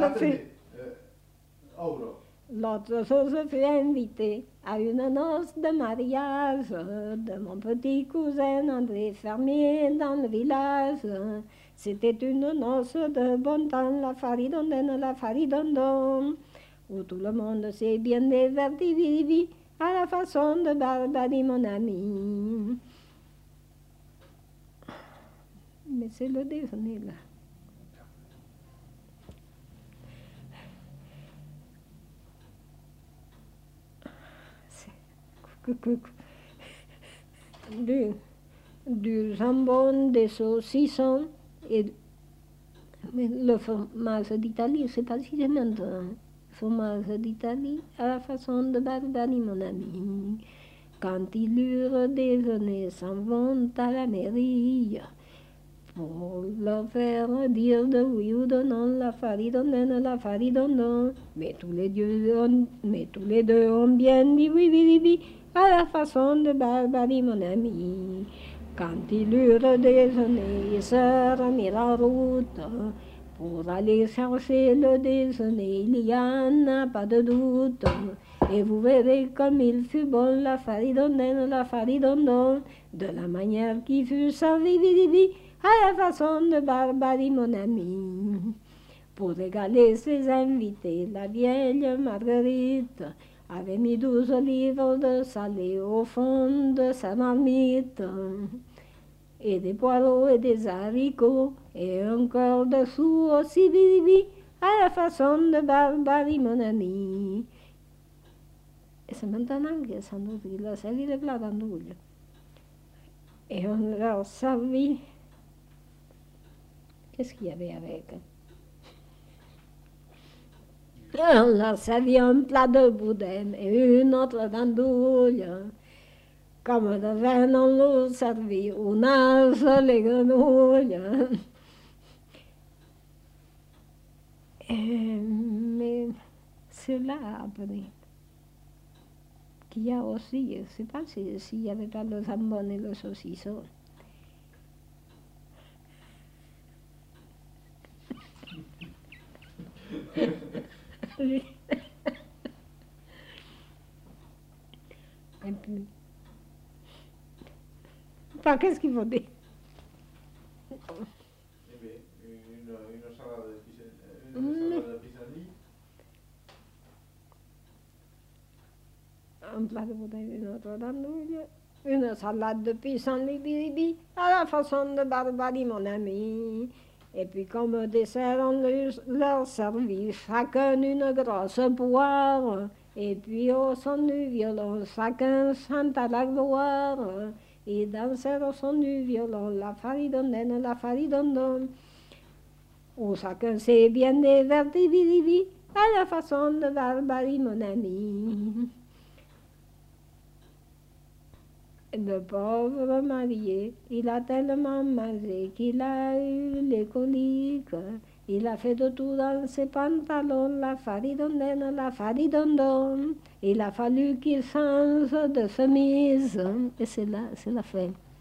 L'autre se fut invité à une noce de mariage de mon petit cousin André Fermier dans le village. C'était une noce de bon temps, la faridondaine, la faridondon, où tout le monde s'est bien diverti, vivi, à la façon de Barbari, mon ami. Mais c'est le déjeuner, là. Du jambon, des saucissons et mais le fromage d'Italie, c'est pas si c'est maintenant. Fromage d'Italie à la façon de Barbari, mon ami. Quand ils eurent déjeuné, s'en vont à la mairie pour leur faire dire de oui ou de non, la faridondaine, la faridondon. Mais tous les deux ont bien dit oui, oui, oui, oui, à la façon de Barbari, mon ami. Quand ils eurent déjeuné, ils se remirent en route pour aller chercher le déjeuner. Il y en a pas de doute. Et vous verrez comme il fut bon, la faridondaine, la faridondon, de la manière qui fut servie, à la façon de Barbari, mon ami. Pour régaler ses invités, la vieille Marguerite avait mis 12 livres de salé au fond de sa marmite, et des poireaux et des haricots, et un cœur de chou aussi, à la façon de Barbari, mon ami. Et c'est maintenant qu'ils s'en ouvrit, il a servi le plat d'andouille. Et on leur servit. Qu'est-ce qu'il y avait avec? On leur servit un plat de boudin et une autre d'andouille. Comme de vin, on leur servit une les grenouilles. Mais c'est là après qu'il y a aussi, je ne sais pas s'il n'y avait pas le jambon et le saucisson. Et puis, enfin, qu'est-ce qu'il faut dire? Une salade de pissenlit. Un plat de boudin, une autre d'andouille, une salade de pissenlit, à la façon de Barbari, mon ami. Et puis comme dessert, on leur servit chacun une grosse poire. Et puis au son du violon, chacun chante à la gloire. Et dansèrent au son du violon, la faridondaine, la faridondon. Où chacun s'est bien diverti, à la façon de Barbari, mon ami. Le pauvre marié, il a tellement mangé qu'il a eu les coliques. Il a fait de tout dans ses pantalons, la faridondaine, la faridondon. Il a fallu qu'il change de chemise. Et c'est la fin.